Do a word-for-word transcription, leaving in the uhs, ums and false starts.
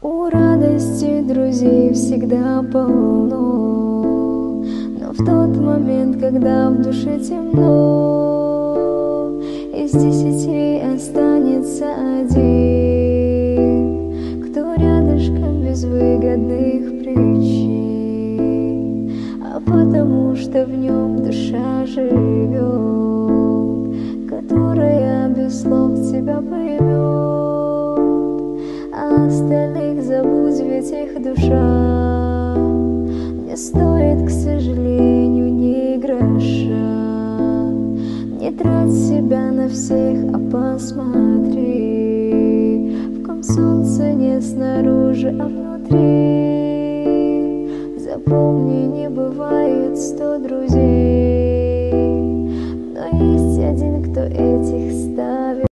У радости друзей всегда полно, но в тот момент, когда в душе темно, из десяти останется один, кто рядышком без выгодных причин, а потому что в нем душа живет, которая без слов тебя поймет. А остальных забудь, ведь их душа не стоит, к сожалению, ни гроша. Не трать себя на всех, а посмотри, в ком солнце не снаружи, а внутри. Запомни, не бывает сто друзей, но есть один, кто этих ставит